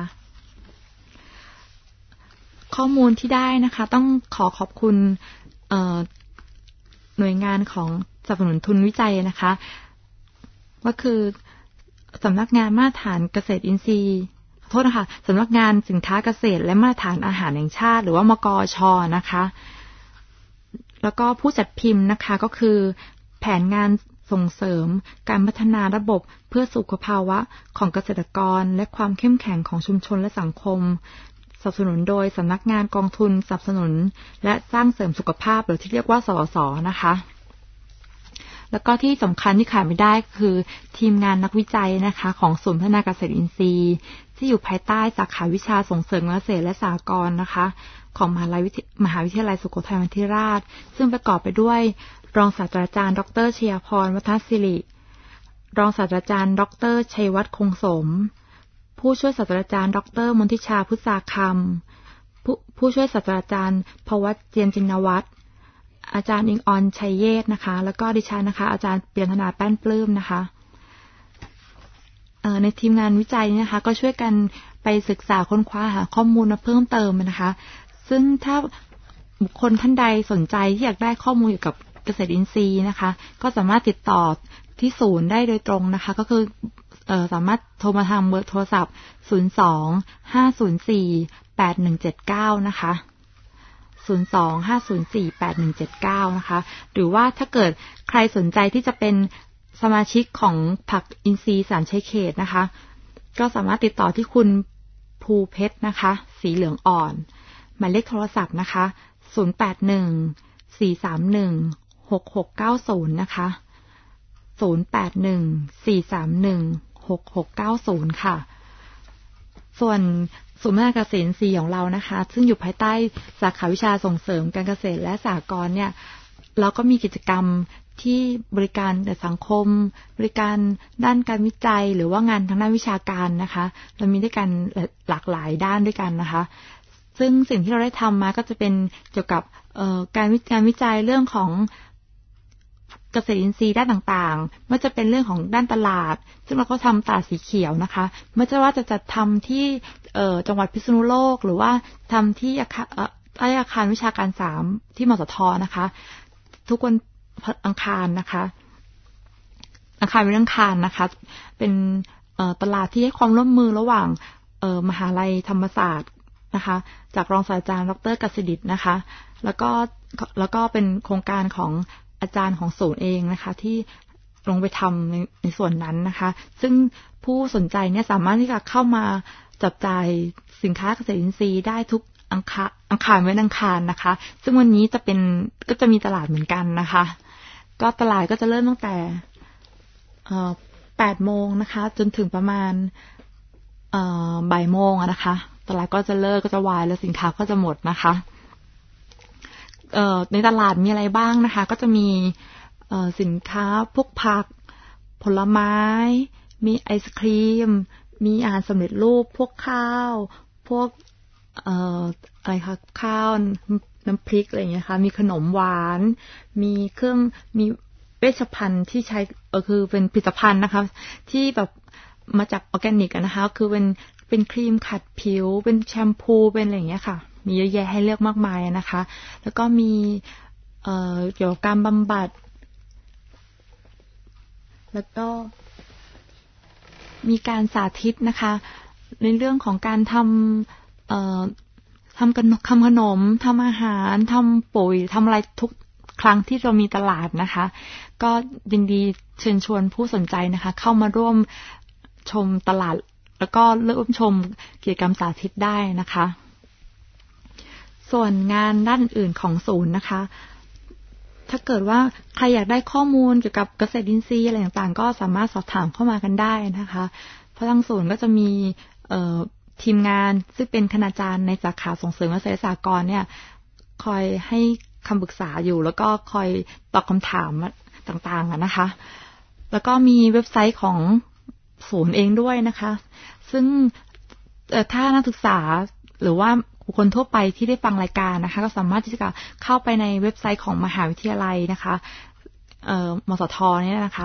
S1: ข้อมูลที่ได้นะคะต้องขอขอบคุณหน่วยงานของสนับสนุนทุนวิจัยนะคะก็คือสำนักงานมาตรฐานเกษตรอินทรีย์โทษนะคะสำนักงานสินค้าเกษตรและมาตรฐานอาหารแห่งชาติหรือว่ามกช.นะคะแล้วก็ผู้จัดพิมพ์นะคะก็คือแผนงานส่งเสริมการพัฒนาระบบเพื่อสุขภาวะของเกษตรกรและความเข้มแข็งของชุมชนและสังคมสนับสนุนโดยสำนักงานกองทุนสนับสนุนและสร้างเสริมสุขภาพหรือที่เรียกว่าสสส.นะคะแล้วก็ที่สำคัญที่ขาดไม่ได้คือทีมงานนักวิจัยนะคะของศูนย์พัฒนาเกษตรอินทรีย์ที่อยู่ภายใต้สาขาวิชาส่งเสริมเกษตรและสหกรณ์นะคะของมหาวิทยาลัยมหาวิทยาลัยสุโขทัยมหิราชซึ่งประกอบไปด้วยรองศาสตราจารย์ดร.ชยพรวัฒนศิริรองศาสตราจารย์ดร.ชัยวัฒน์คงสมผู้ช่วยศาสตราจารย์ดร.มนทิชาพุทธาคำผู้ผู้ช่วยศาสตราจารย์ภวัชเจียมจินวัฒน์อาจารย์อิงออนชัยเยศนะคะแล้วก็ดิฉันนะคะอาจารย์เปียนธนาแป้นปลื้มนะคะในทีมงานวิจัยนะคะก็ช่วยกันไปศึกษาค้นคว้าหาข้อมูลมาเพิ่มเติมนะคะซึ่งถ้าบุคคลท่านใดสนใจที่อยากได้ข้อมูลเกี่ยวกับเกษตรอินทรีย์นะคะก็สามารถติดต่อที่ศูนย์ได้โดยตรงนะคะก็คือเอ่อสามารถโทรมาทางเบอร์โทรศัพท์ศูนย์ สอง ห้า ศูนย์ สี่ แปด หนึ่ง เจ็ด เก้านะคะศูนย์ สอง ห้า ศูนย์ สี่ แปด หนึ่ง เจ็ด เก้านะคะหรือว่าถ้าเกิดใครสนใจที่จะเป็นสมาชิกของผักอินทรีย์สารชัยเขตนะคะก็สามารถติดต่อที่คุณภูเพชรนะคะสีเหลืองอ่อนหมายเลขโทรศัพท์นะคะศูนย์ แปด หนึ่ง สี่ สาม หนึ่ง หก หก เก้า ศูนย์นะคะศูนย์ แปด หนึ่ง สี่ สาม หนึ่ง หก หก เก้า ศูนย์ค่ะส่วนศูนย์พัฒนาเกษตรอินทรีย์ของเรานะคะซึ่งอยู่ภายใต้สาขาวิชาส่งเสริมการเกษตรและสหกรณ์เนี่ยเราก็มีกิจกรรมที่บริการแก่สังคมบริการด้านการวิจัยหรือว่างานทางด้านวิชาการนะคะเรามีด้วยกันหลากหลายด้านด้วยกันนะคะซึ่งสิ่งที่เราได้ทำมาก็จะเป็นเกี่ยวกับการวิการวิจัยเรื่องของเกษตรอินทรีย์ด้านต่างๆไม่ว่าจะเป็นเรื่องของด้านตลาดซึ่งเราก็ทำตลาดสีเขียวนะคะไม่ว่าจะจัดทำที่จังหวัดพิษณุโลกหรือว่าทำที่อาคารอาคารวิชาการสามที่มสทนะคะทุกวันอังคารนะคะอังคารเป็นอังคารนะคะเป็นตลาดที่ให้ความร่วมมือระหว่างมหาลัยธรรมศาสตร์นะคะจากรองศาสตราจารย์ดร.กสิดิษฐ์นะคะแล้วก็แล้วก็เป็นโครงการของอาจารย์ของศูนย์เองนะคะที่ลงไปทำในในส่วนนั้นนะคะซึ่งผู้สนใจเนี่ยสามารถที่จะเข้ามาจับจ่ายสินค้าเกษตรอินทรีย์ได้ทุกอังคารอังคารเว้นอังคารนะคะซึ่งวันนี้จะเป็นก็จะมีตลาดเหมือนกันนะคะก็ตลาดก็จะเริ่มตั้งแต่เอ่อแปดโมงนะคะจนถึงประมาณเอ่อบ่ายโมงนะคะตลาดก็จะเลิกก็จะวายแล้วสินค้าก็จะหมดนะคะเอ่อในตลาดมีอะไรบ้างนะคะก็จะมีเอ่อสินค้าพวกผักผลไม้มีไอศครีมมีอาหารสำเร็จรูปพวกข้าวพวกเอ่ออะไรคะข้าวน้ำพริกอะไรอย่างเงี้ยค่ะมีขนมหวานมีเครื่องมีเวชภัณฑ์ที่ใช้เออคือเป็นผลิตภัณฑ์นะคะที่แบบมาจากออร์แกนิกนะคะคือเป็นเป็นครีมขัดผิวเป็นแชมพูเป็นอะไรอย่างเงี้ยค่ะมีเยอะแยะให้เลือกมากมายนะคะแล้วก็มีเอ่อเกี่ยวกับการบำบัดแล้วก็มีการสาธิตนะคะในเรื่องของการทำเอ่อทำกันทำขนมทำอาหารทำปุ๋ยทำอะไรทุกครั้งที่เรามีตลาดนะคะก็ยินดีเชิญชวนผู้สนใจนะคะเข้ามาร่วมชมตลาดแล้วก็เริ่มชมกิจกรรมสาธิตได้นะคะส่วนงานด้านอื่นๆของศูนย์นะคะถ้าเกิดว่าใครอยากได้ข้อมูลเกี่ยวกับเกษตรอินทรีย์อะไรต่างๆก็สามารถสอบถามเข้ามากันได้นะคะเพราะทางศูนย์ก็จะมีทีมงานซึ่งเป็นคณาจารย์ในสาขาส่งเสริมเกษตรสหกรณ์เนี่ยคอยให้คำปรึกษาอยู่แล้วก็คอยตอบคำถามต่างๆนะคะแล้วก็มีเว็บไซต์ของศูนย์เองด้วยนะคะซึ่งถ้านักศึกษาหรือว่าบุคคลทั่วไปที่ได้ฟังรายการนะคะก็สามารถที่จะเข้าไปในเว็บไซต์ของมหาวิทยาลัยนะคะเอ่อมสทเนี่ยนะคะ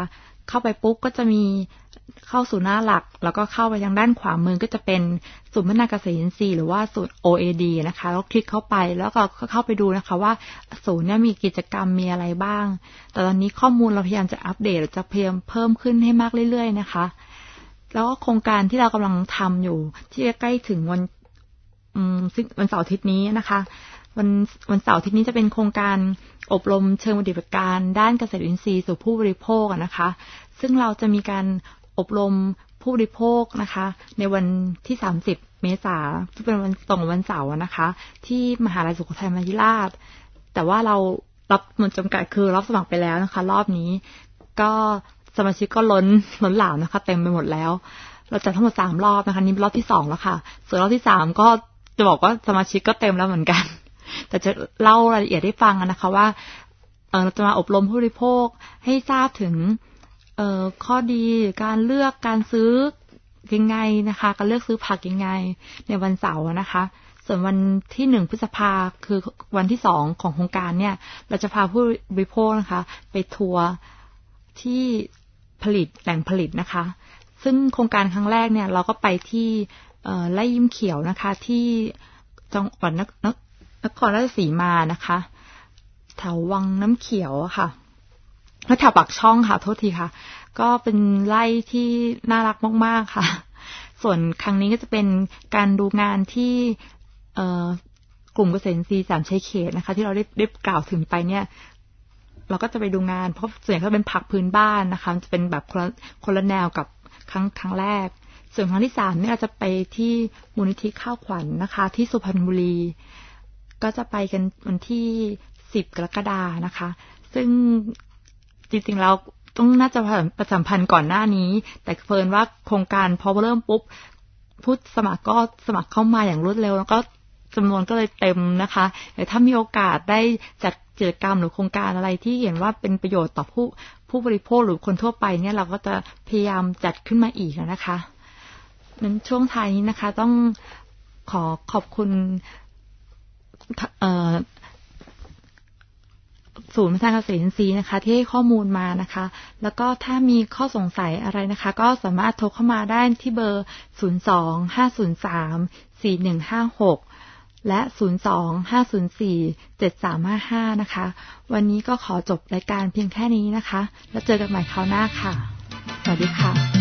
S1: เข้าไปปุ๊บก็จะมีเข้าสู่หน้าหลักแล้วก็เข้าไปทางด้านขวามือก็จะเป็นศูนย์พัฒนาเกษตรอินทรีย์หรือว่าศูนย์ โอ เอ ดี นะคะแล้วคลิกเข้าไปแล้วก็เข้าไปดูนะคะว่าศูนย์เนี่ยมีกิจกรรมมีอะไรบ้างแต่ตอนนี้ข้อมูลเราพยายามจะอัปเดตจะพยายามเพิ่มขึ้นให้มากเรื่อยๆนะคะแล้วก็โครงการที่เรากำลังทำอยู่ที่ใกล้ถึงวันวันเสาร์อาทิตย์นี้นะคะวันวันเสาร์อาทิตย์นี้จะเป็นโครงการอบรมเชิงปฏิบัติการด้านเกษตรอินทรีย์สู่ผู้บริโภคนะคะซึ่งเราจะมีการอบรมผู้บริโภคนะคะในวันที่สามสิบเมษายนที่เป็นวันตรงวันเสาร์นะคะที่มหาลัยสุโขทัยมหิราชแต่ว่าเรารับจำนวนจำกัดคือรับสมัครไปแล้วนะคะรอบนี้ก็สมาชิกก็ล้นล้นหลามนะคะเต็มไปหมดแล้วเราจัดทั้งหมดสามรอบนะคะนี่เป็นรอบที่สองแล้วค่ะส่วนรอบที่สามก็จะบอกว่าสมาชิกก็เต็มแล้วเหมือนกันแต่จะเล่ารายละเอียดให้ฟังนะคะว่าเออเราจะมาอบรมผู้บริโภคให้ทราบถึงเอ่อข้อดีการเลือกการซื้อยังไงนะคะการเลือกซื้อผักยังไงในวันเสาร์นะคะส่วนวันที่หนึ่งพฤษภาคือวันที่สองของโครงการเนี่ยเราจะพาผู้บริโภคนะคะไปทัวร์ที่ผลิตแหล่งผลิตนะคะซึ่งโครงการครั้งแรกเนี่ยเราก็ไปที่ไร่ยิ้มเขียวนะคะที่จังหวัดนครราชสีมานะคะแถววังน้ำเขียวค่ะแล้วแถวปากช่องค่ะโทษทีค่ะก็เป็นไร่ที่น่ารักมากๆค่ะส่วนครั้งนี้ก็จะเป็นการดูงานที่กลุ่มเกษตรอินทรีย์สามชัยเขตนะคะที่เราได้ได้กล่าวถึงไปเนี่ยเราก็จะไปดูงานเพราะส่วนใหญ่ก็เป็นผักพื้นบ้านนะคะจะเป็นแบบคนละคนละแนวกับครั้งครั้งแรกส่วนครั้งที่สามเนี่ยเราจะไปที่มูลนิธิข้าวขวัญ น, นะคะที่สุพรรณบุรีก็จะไปกันวันที่สิบกรกฎาคมนะคะซึ่งจริงๆเราต้องน่าจะประชาสัมพันธ์ก่อนหน้านี้แต่เพิ่นว่าโครงการพอเริ่มปุ๊บผู้สมัครก็สมัครเข้ามาอย่างรวดเร็วแล้วก็จำนวนก็เลยเต็มนะคะแต่ถ้ามีโอกาสได้จัดกิจกรรมหรือโครงการอะไรที่เห็นว่าเป็นประโยชน์ต่อผู้ผู้บริโภคหรือคนทั่วไปเนี่ยเราก็จะพยายามจัดขึ้นมาอีกนะคะนั้นช่วงท้ายนี้นะคะต้องขอขอบคุณศูนย์พัฒนาเกษตรอินทรีย์นะคะที่ให้ข้อมูลมานะคะแล้วก็ถ้ามีข้อสงสัยอะไรนะคะก็สามารถโทรเข้ามาได้ที่เบอร์ศูนย์ สอง ห้า ศูนย์ สาม สี่ หนึ่ง ห้า หกและศูนย์ สอง ห้า ศูนย์ สี่ เจ็ด สาม ห้า ห้านะคะวันนี้ก็ขอจบรายการเพียงแค่นี้นะคะแล้วเจอกันใหม่คราวหน้าค่ะสวัสดีค่ะ